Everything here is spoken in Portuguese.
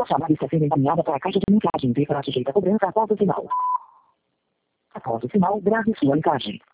Sua chamada está sendo encaminhada para a caixa de mensagem e será sujeita a cobrança após o sinal. Após o sinal, grave sua mensagem.